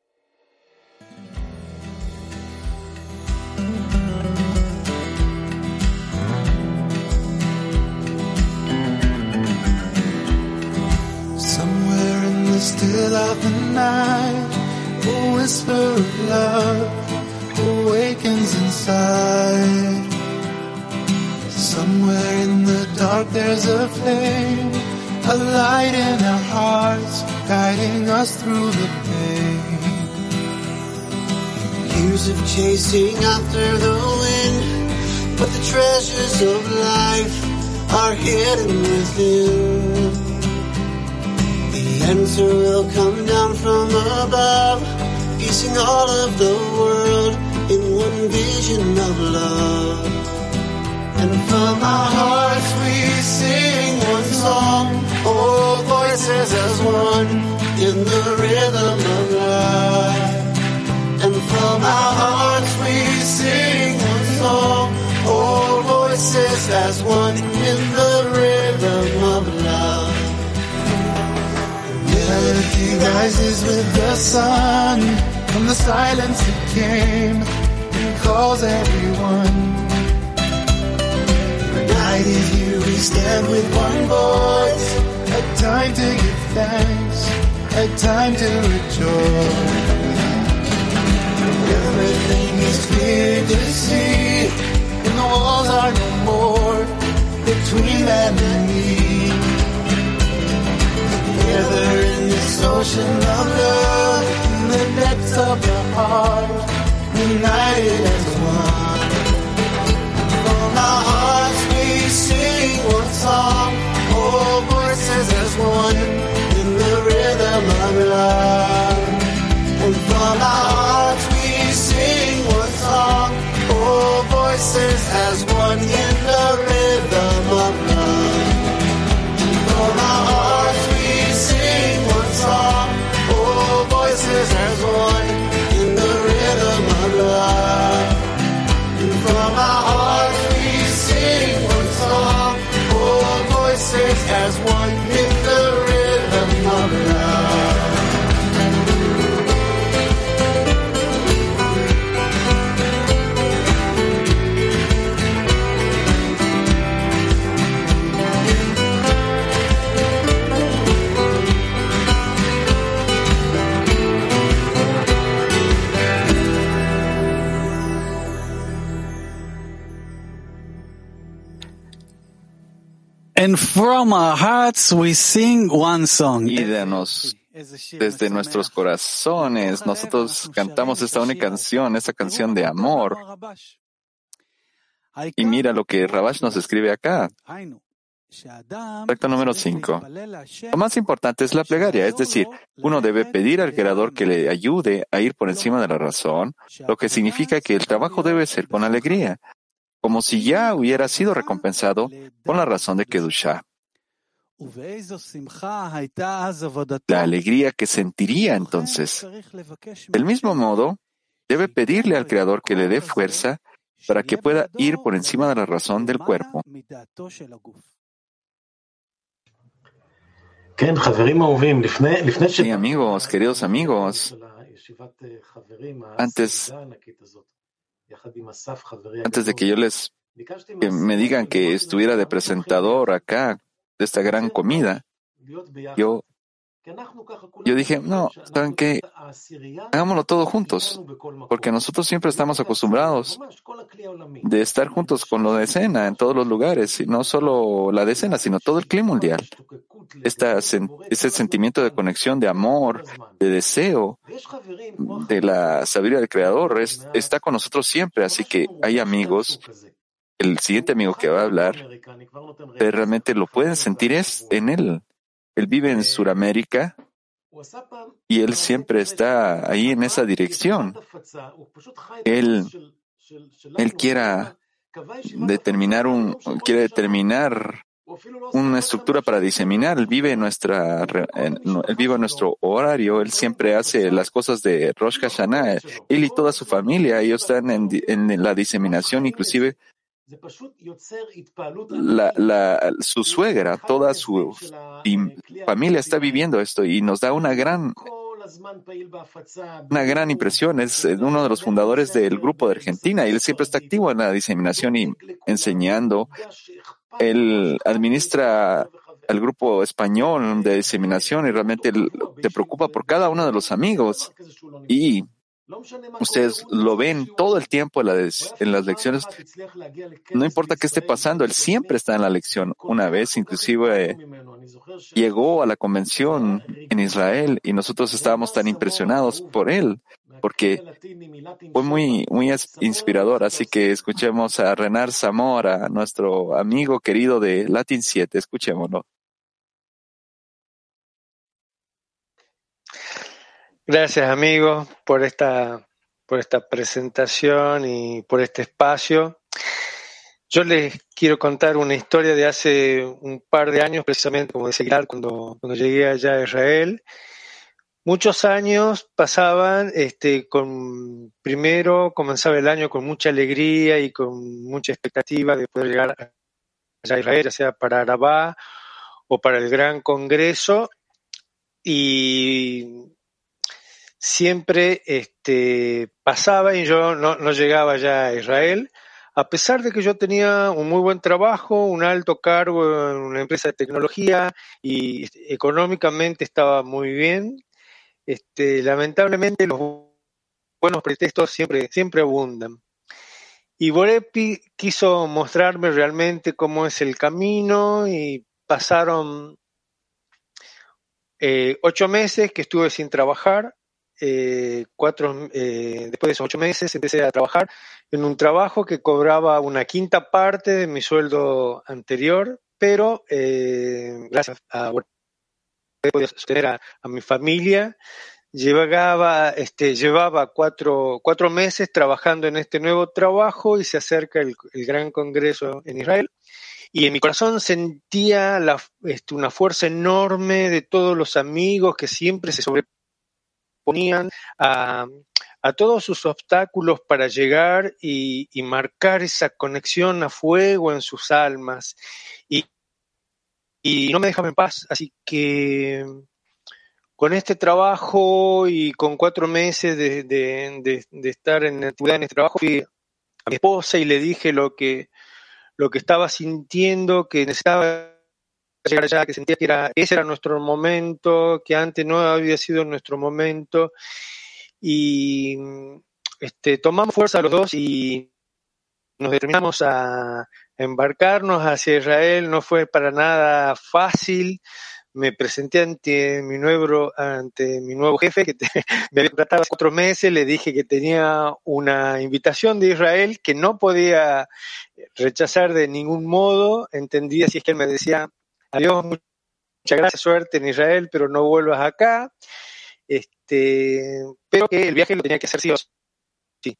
D: Somewhere in the still of the night, a whisper of love awakens inside. Somewhere in the dark there's a flame, a light in our hearts, guiding us through the pain. Years of chasing after the wind, but the treasures of life are hidden within. The answer will come down from above, piecing all of the world in one vision of love. And from our hearts we sing one song, all voices as one in the rhythm of life. And from our hearts we sing one song, all voices as one in the rhythm of love. Melody rises with the sun, from the silence it came and calls everyone. Night is here, we stand with one voice, a time to give thanks, a time to rejoice. Everything is clear to see, and the walls are no more between man and me. Together in this ocean of love, in the depths of the heart, united as one. From our hearts we sing as one in the rhythm of love.
A: And from our hearts we sing one song.
B: Y de nos, desde nuestros corazones, nosotros cantamos esta única canción, esta canción de amor. Y mira lo que Rabash nos escribe acá. Recto número cinco. Lo más importante es la plegaria, es decir, uno debe pedir al Creador que le ayude a ir por encima de la razón, lo que significa que el trabajo debe ser con alegría, como si ya hubiera sido recompensado con la razón de Kedushá. La alegría que sentiría entonces. Del mismo modo, debe pedirle al Creador que le dé fuerza para que pueda ir por encima de la razón del cuerpo. Sí, amigos, queridos amigos, antes Antes de que yo les que me digan que estuviera de presentador acá de esta gran comida, yo, yo dije, no, ¿saben qué? Hagámoslo todo juntos, porque nosotros siempre estamos acostumbrados de estar juntos con la decena en todos los lugares, y no solo la decena, sino todo el clima mundial. Esta, este sentimiento de conexión, de amor, de deseo, de la sabiduría del Creador, es, está con nosotros siempre. Así que hay amigos, el siguiente amigo que va a hablar, realmente lo pueden sentir es en él. Él vive en Sudamérica y él siempre está ahí en esa dirección. Él, él quiera determinar un, quiere determinar una estructura para diseminar. Él vive en nuestra, en, él vive en nuestro horario. Él siempre hace las cosas de Rosh Hashanah. Él y toda su familia, ellos están en, en la diseminación, inclusive la, la, su suegra, toda su familia está viviendo esto y nos da una gran, una gran impresión. Es uno de los fundadores del grupo de Argentina y él siempre está activo en la diseminación y enseñando. Él administra el grupo español de diseminación y realmente te preocupa por cada uno de los amigos y ustedes lo ven todo el tiempo en, la des, en las lecciones. No importa qué esté pasando, él siempre está en la lección. Una vez inclusive eh, llegó a la convención en Israel y nosotros estábamos tan impresionados por él porque fue muy, muy inspirador. Así que escuchemos a Renar Zamora, nuestro amigo querido de Latin siete. Escuchémoslo.
G: Gracias, amigos, por esta, por esta presentación y por este espacio. Yo les quiero contar una historia de hace un par de años, precisamente, como decía Gilad, cuando, cuando llegué allá a Israel. Muchos años pasaban, este, con, primero comenzaba el año con mucha alegría y con mucha expectativa de poder llegar allá a Israel, ya sea para Arabá o para el Gran Congreso, y siempre este, pasaba y yo no, no llegaba ya a Israel, a pesar de que yo tenía un muy buen trabajo, un alto cargo en una empresa de tecnología y este, económicamente estaba muy bien. Este, lamentablemente los buenos pretextos siempre, siempre abundan. Y Borepi quiso mostrarme realmente cómo es el camino y pasaron eh, ocho meses que estuve sin trabajar. Eh, cuatro, eh, después de esos ocho meses empecé a trabajar en un trabajo que cobraba una quinta parte de mi sueldo anterior, pero eh, gracias a podía sostener a, a mi familia, llevaba, este, llevaba cuatro, cuatro meses trabajando en este nuevo trabajo y se acerca el, el Gran Congreso en Israel. Y en mi corazón sentía la, este, una fuerza enorme de todos los amigos que siempre se sobreponían a, a todos sus obstáculos para llegar y, y marcar esa conexión a fuego en sus almas. Y y no me dejaban en paz. Así que con este trabajo y con cuatro meses de, de, de, de estar en actividad en este trabajo, fui a mi esposa y le dije lo que, lo que estaba sintiendo, que necesitaba llegar allá, que sentía que era, ese era nuestro momento, que antes no había sido nuestro momento. Y este, tomamos fuerza los dos y nos determinamos a embarcarnos hacia Israel. No fue para nada fácil. Me presenté ante mi nuevo, ante mi nuevo jefe, que te, me había tratado hace cuatro meses. Le dije que tenía una invitación de Israel que no podía rechazar de ningún modo. Entendía si es que él me decía: adiós, muchas gracias, suerte en Israel, pero no vuelvas acá. Este, pero que el viaje lo tenía que hacer sí o sí.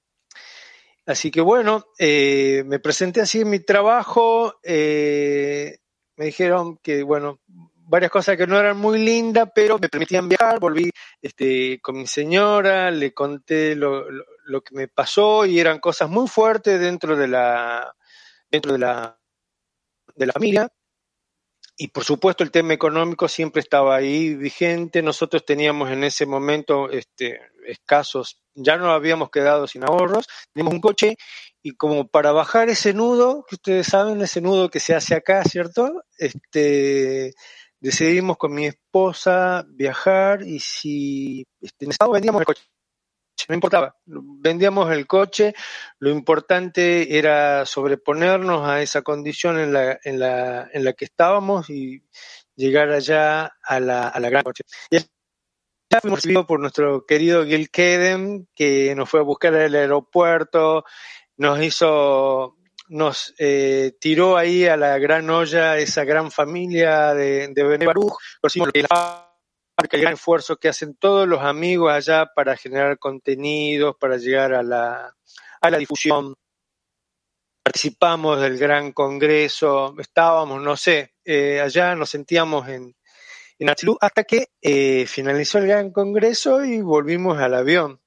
G: Así que bueno, eh, me presenté así en mi trabajo. Eh, me dijeron que, bueno, varias cosas que no eran muy lindas, pero me permitían viajar. Volví este, con mi señora, le conté lo, lo, lo que me pasó, y eran cosas muy fuertes dentro de la, dentro de la, de la familia. Y por supuesto el tema económico siempre estaba ahí vigente. Nosotros teníamos en ese momento este, escasos, ya no habíamos quedado sin ahorros, teníamos un coche, y como para bajar ese nudo, que ustedes saben, ese nudo que se hace acá, ¿cierto? Este, decidimos con mi esposa viajar, y si este, necesitábamos, vendíamos el coche. No importaba, vendíamos el coche, lo importante era sobreponernos a esa condición en la, en la, en la que estábamos y llegar allá a la, a la gran noche. Y ya fuimos recibidos por nuestro querido Gil Kedem, que nos fue a buscar al aeropuerto, nos hizo, nos eh, tiró ahí a la gran olla, esa gran familia de, de Bnei Baruch, conocimos lo que la el gran esfuerzo que hacen todos los amigos allá para generar contenidos, para llegar a la, a la difusión. Participamos del gran congreso, estábamos, no sé, eh, allá nos sentíamos en, en Atzilú, hasta que eh, finalizó el gran congreso y volvimos al avión.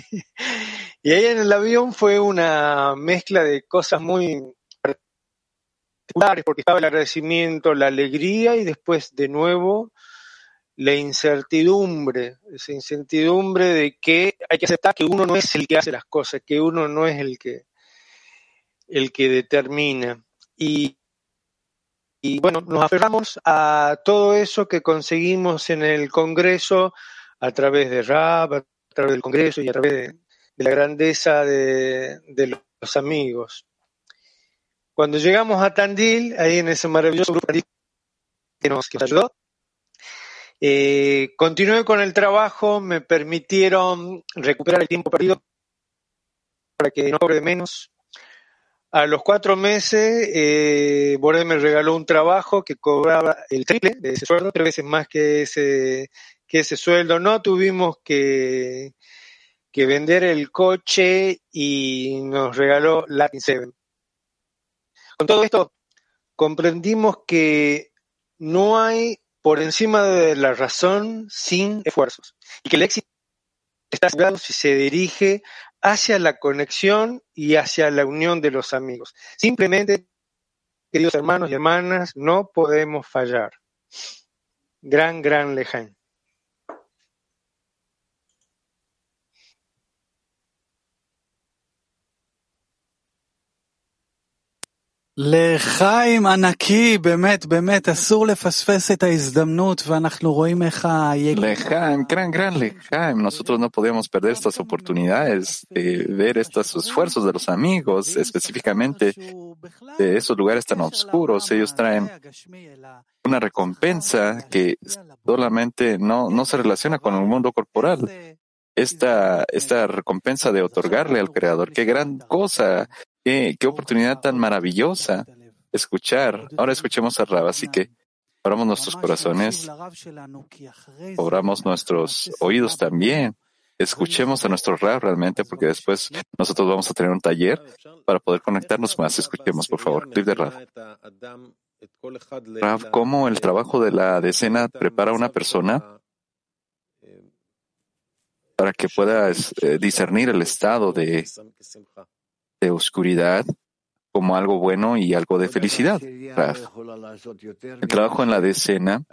G: Y ahí en el avión fue una mezcla de cosas muy particulares, porque estaba el agradecimiento, la alegría, y después de nuevo la incertidumbre, esa incertidumbre de que hay que aceptar que uno no es el que hace las cosas, que uno no es el que, el que determina. Y, y bueno, nos aferramos a todo eso que conseguimos en el Congreso, a través de Rab, a través del Congreso y a través de, de la grandeza de, de los amigos. Cuando llegamos a Tandil, ahí en ese maravilloso grupo que nos, que nos ayudó, Eh, continué con el trabajo, me permitieron recuperar el tiempo perdido para que no cobre de menos. A los cuatro meses, eh, Bordé me regaló un trabajo que cobraba el triple de ese sueldo, tres veces más que ese, que ese sueldo. No tuvimos que, que vender el coche y nos regaló Latin Seven. Con todo esto, comprendimos que no hay por encima de la razón sin esfuerzos, y que el éxito está asegurado si se dirige hacia la conexión y hacia la unión de los amigos. Simplemente, queridos hermanos y hermanas, no podemos fallar. Gran, gran Lejaim.
A: לחיים ענקי, באמת, באמת, אסור לפספס את ההזדמנות, ואנחנו רואים איך ה...
B: Lejaim, gran, gran Lejaim. Nosotros no podemos perder estas oportunidades de ver estos esfuerzos de los amigos, específicamente de esos lugares tan oscuros. Ellos traen una recompensa que solamente no, no se relaciona con el mundo corporal. Esta, esta recompensa de otorgarle al Creador, qué gran cosa. Qué, qué oportunidad tan maravillosa escuchar. Ahora escuchemos a Rab, así que abramos nuestros corazones, abramos nuestros oídos también. Escuchemos a nuestro Rab realmente, porque después nosotros vamos a tener un taller para poder conectarnos más. Escuchemos, por favor. Clip de Rab. Rab, ¿cómo el trabajo de la decena prepara a una persona para que pueda eh, discernir el estado de de oscuridad como algo bueno y algo de felicidad. El trabajo en la decena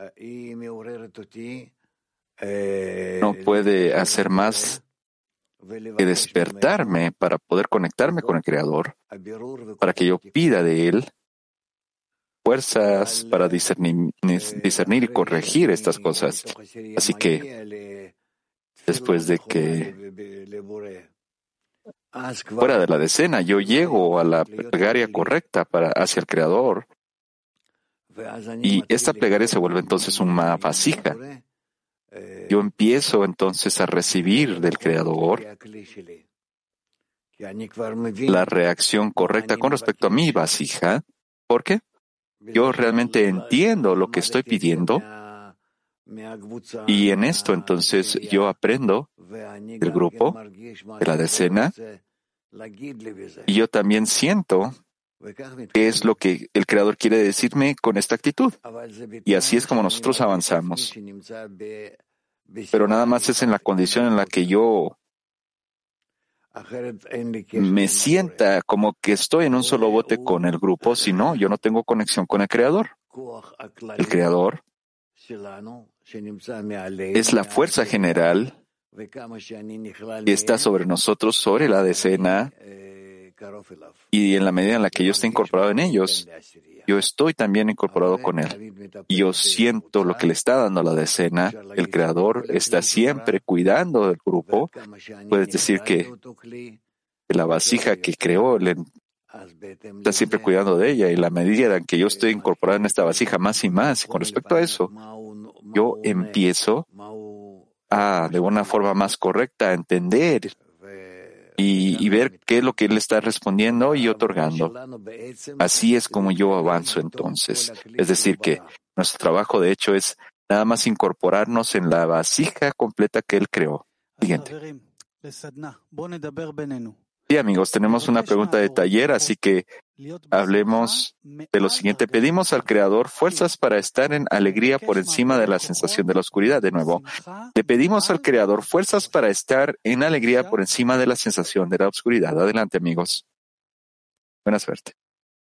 B: no puede hacer más que despertarme para poder conectarme con el Creador, para que yo pida de Él fuerzas para discernir, discernir y corregir estas cosas. Así que, después de que fuera de la decena, yo llego a la plegaria correcta para, hacia el Creador, y esta plegaria se vuelve entonces una vasija. Yo empiezo entonces a recibir del Creador la reacción correcta con respecto a mi vasija. ¿Por qué? Yo realmente entiendo lo que estoy pidiendo, y en esto entonces yo aprendo del grupo, de la decena, y yo también siento qué es lo que el Creador quiere decirme con esta actitud. Y así es como nosotros avanzamos. Pero nada más es en la condición en la que yo me sienta como que estoy en un solo bote con el grupo, si no, yo no tengo conexión con el Creador. El Creador es la fuerza general que está sobre nosotros, sobre la decena, y en la medida en la que yo esté incorporado en ellos, yo estoy también incorporado con Él. Y yo siento lo que le está dando la decena. El Creador está siempre cuidando del grupo. Puedes decir que la vasija que creó le está siempre cuidando de ella, y la medida en que yo estoy incorporado en esta vasija más y más, y con respecto a eso, yo empiezo a, de una forma más correcta, a entender y, y ver qué es lo que Él está respondiendo y otorgando. Así es como yo avanzo entonces. Es decir, que nuestro trabajo de hecho es nada más incorporarnos en la vasija completa que Él creó. Siguiente. Sí, amigos, tenemos una pregunta de taller, así que hablemos de lo siguiente. Pedimos al Creador fuerzas para estar en alegría por encima de la sensación de la oscuridad. De nuevo, le pedimos al Creador fuerzas para estar en alegría por encima de la sensación de la oscuridad. Adelante, amigos. Buena suerte.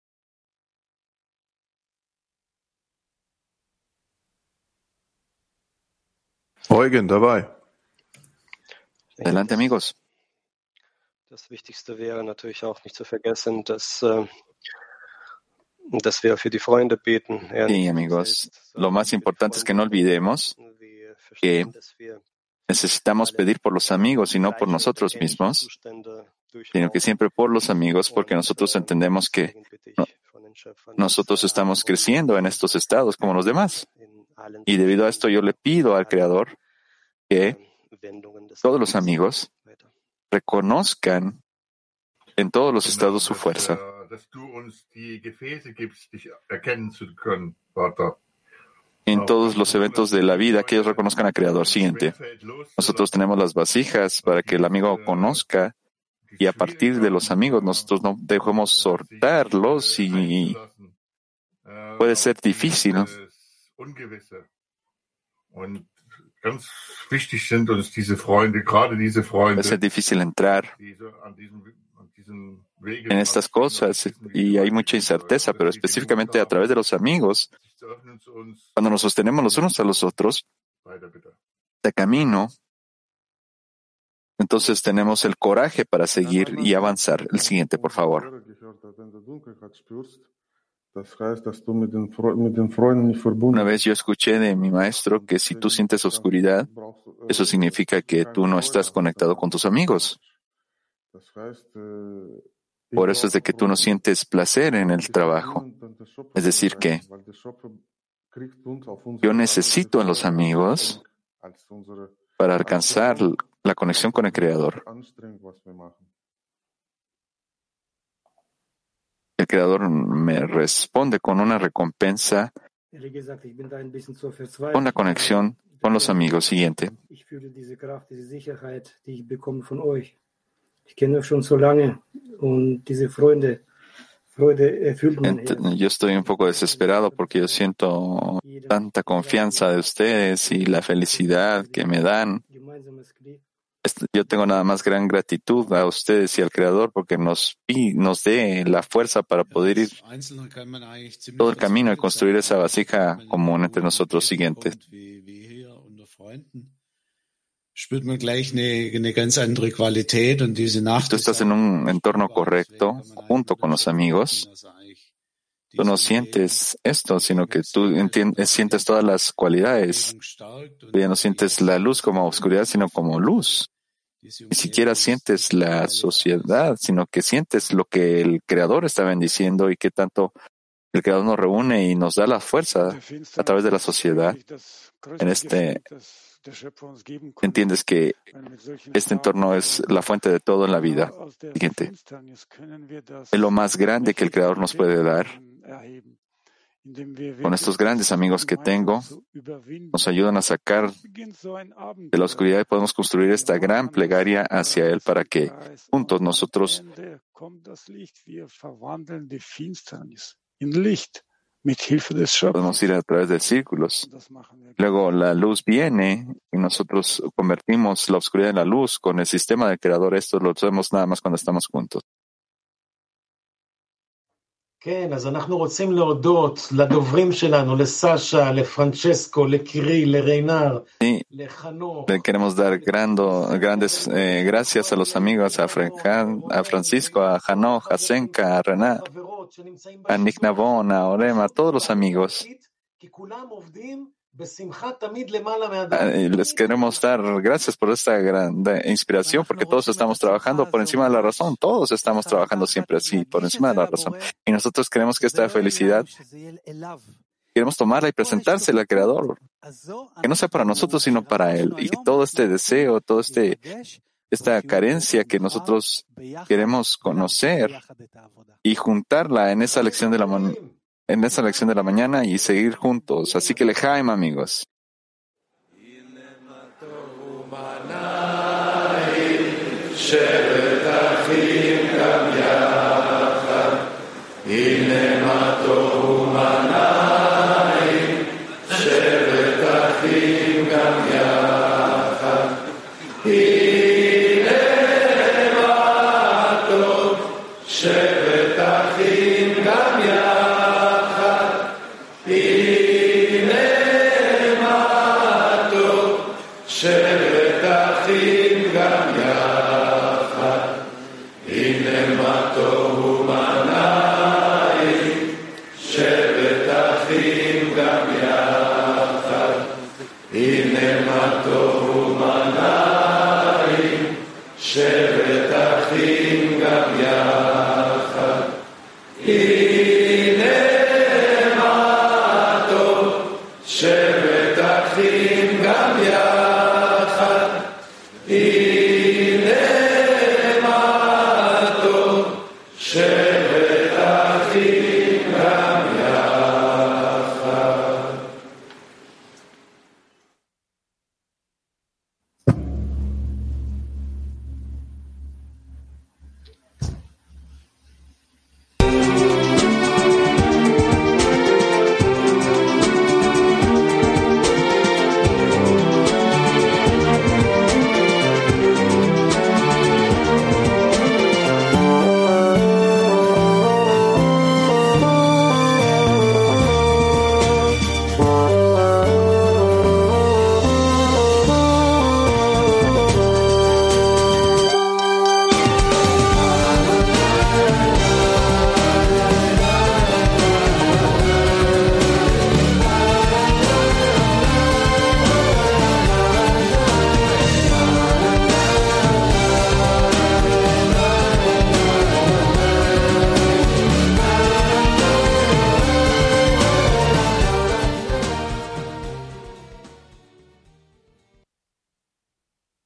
C: Eugen, dabei.
B: Adelante, amigos.
H: Das Wichtigste wäre natürlich auch nicht zu vergessen, dass, äh, dass wir für die Freunde beten.
B: Sí, amigos. Lo más importante es que no olvidemos que necesitamos pedir por los amigos y no por nosotros mismos, sino que siempre por los amigos, porque nosotros entendemos que no, nosotros estamos creciendo en estos estados como los demás. Y debido a esto yo le pido al Creador que todos los amigos reconozcan en todos los estados su fuerza. En todos los eventos de la vida, que ellos reconozcan al Creador. Siguiente. Nosotros tenemos las vasijas para que el amigo conozca, y a partir de los amigos nosotros no dejemos soltarlos, y puede ser difícil, ¿no? Puede ser difícil entrar en estas cosas, y hay mucha incerteza, pero específicamente a través de los amigos, cuando nos sostenemos los unos a los otros de camino, entonces tenemos el coraje para seguir y avanzar. El siguiente, por favor. Una vez yo escuché de mi maestro que si tú sientes oscuridad, eso significa que tú no estás conectado con tus amigos. Por eso es de que tú no sientes placer en el trabajo. Es decir que yo necesito a los amigos para alcanzar la conexión con el Creador. El Creador me responde con una recompensa, con la conexión con los amigos. Siguiente. Yo estoy un poco desesperado porque yo siento tanta confianza de ustedes y la felicidad que me dan. Yo tengo nada más gran gratitud a ustedes y al Creador porque nos, nos dé la fuerza para poder ir todo el camino y construir esa vasija común entre nosotros siguientes. Tú estás en un entorno correcto, junto con los amigos. Tú no sientes esto, sino que tú entiendes, sientes todas las cualidades. Tú ya no sientes la luz como oscuridad, sino como luz. Ni siquiera sientes la sociedad, sino que sientes lo que el Creador está bendiciendo y que tanto el Creador nos reúne y nos da la fuerza a través de la sociedad. En este, entiendes que este entorno es la fuente de todo en la vida. Siguiente. Es lo más grande que el Creador nos puede dar. Con estos grandes amigos que tengo, nos ayudan a sacar de la oscuridad y podemos construir esta gran plegaria hacia Él para que juntos nosotros podemos ir a través de círculos. Luego la luz viene y nosotros convertimos la oscuridad en la luz con el sistema del Creador. Esto lo hacemos nada más cuando estamos juntos.
E: כן, אז אנחנו רוצים להודות לדוברים שלנו, לסשה, לפרנצ'סקו, לקירי, לריינר, לחנוך.
B: Le queremos dar grando, grandes eh, gracias a los amigos, a, Fran, a Francisco, a Hanoch, a Senka, a Rená, a Nick Navon, a Orem, a todos los amigos. Les queremos dar gracias por esta gran inspiración, porque todos estamos trabajando por encima de la razón. Todos estamos trabajando siempre así, por encima de la razón. Y nosotros queremos que esta felicidad, queremos tomarla y presentársela al Creador. Que no sea para nosotros, sino para Él. Y todo este deseo, todo este, esta carencia que nosotros queremos conocer y juntarla en esa lección de la en esa lección de la mañana y seguir juntos. Así que lejaim, amigos.
D: שבט אחים גם יחד